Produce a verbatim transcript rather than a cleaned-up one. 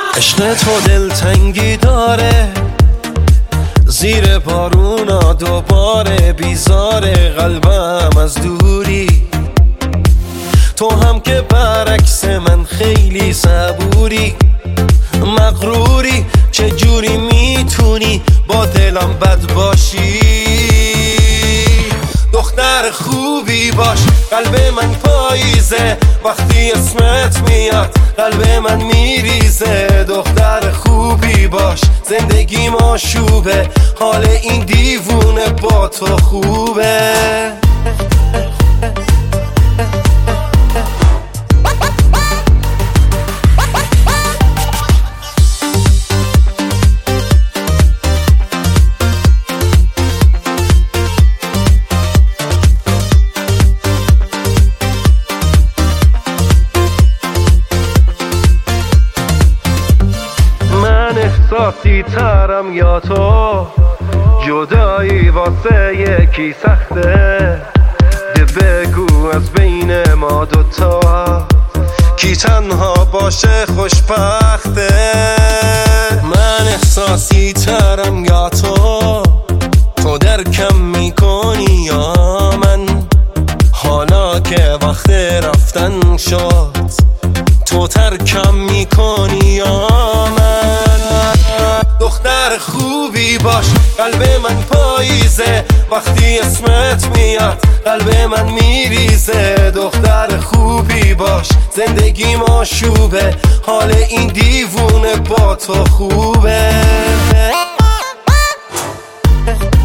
عشق تو دلتنگی داره، زیر بارونا دوباره بیزاره قلبم از دوری. تو هم که برعکس من خیلی صبوری، مغروری، چجوری میتونی با دلم بد باشی؟ دختر خوبی باش، قلب من پاییزه، وقتی اسمت میاد قلب من میریزه. دختر خوبی باش، زندگی آشوبه، حال این دیوونه با تو خوبه. احساسی ترم یا تو، جدایی واسه یکی سخته. ده بگو از بین ما دوتا کی تنها باشه خوشبخته. من احساسی ترم یا تو، تو درکم میکنی یا من؟ حالا که وقت رفتن شد تو ترکم میکنی یا من؟ دختر خوبی باش، قلب من پاییزه، وقتی اسمت میاد قلب من میریزه. دختر خوبی باش، زندگی آشوبه، حال این دیوونه با تو خوبه.